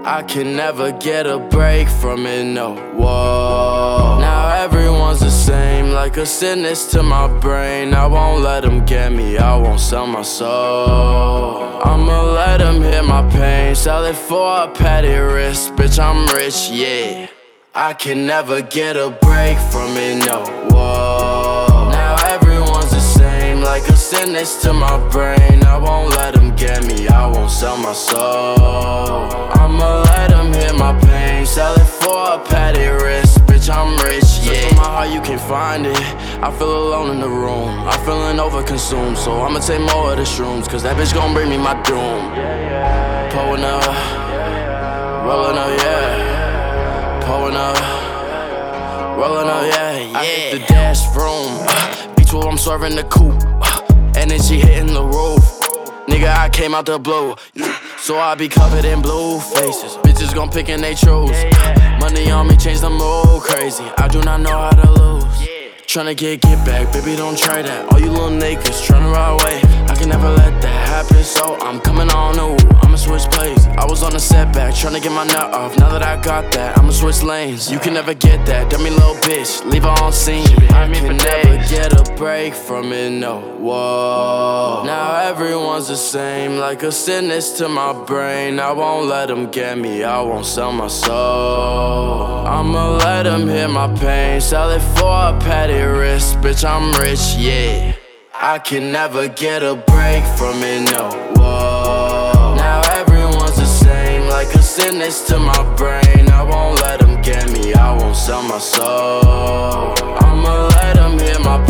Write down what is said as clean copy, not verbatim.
I can never get a break from it, no. Whoa. Now everyone's the same, like a sickness to my brain. I won't let them get me, I won't sell my soul. I'ma let them hit my pain, sell it for a petty risk. Bitch, I'm rich, yeah. I can never get a break from it, no. Whoa. Now everyone's the same, like a sickness to my brain. I won't let them get me, I won't sell my soul. I'ma let them hit my pain, sell it for a petty risk. Bitch, I'm rich, yeah. Search for my heart, you can't find it. I feel alone in the room, I'm feeling overconsumed. So I'ma take more of the shrooms, cause that bitch gon' bring me my doom. Pulling up, rolling up, yeah. Pulling up, rolling up, yeah. I hit the dash room, beach while I'm swerving the coupe. Energy hitting the roof. Nigga, I came out the blue, so I be covered in blue faces. Bitches gon' pick and they choose. Money on me, change the mood, crazy. I do not know how to lose. Tryna get back, baby, don't try that. All you little niggas tryna ride away. I can never let that happen, so I'm coming on new. I'ma switch plays. I was on a setback, tryna get my nut off. Now that I got that, I'ma switch lanes. You can never get that, dummy little bitch, leave her on scene. I can never get a break from it, no. Whoa. Now everyone's the same, like a sickness to my brain. I won't let them get me, I won't sell my soul. I'ma let them hit my pain, sell it for a petty risk. Bitch, I'm rich, yeah. I can never get a break from it, no. Whoa. Now everyone's the same, like a sickness to my brain. I won't let them get me, I won't sell my soul. I'ma let them hit my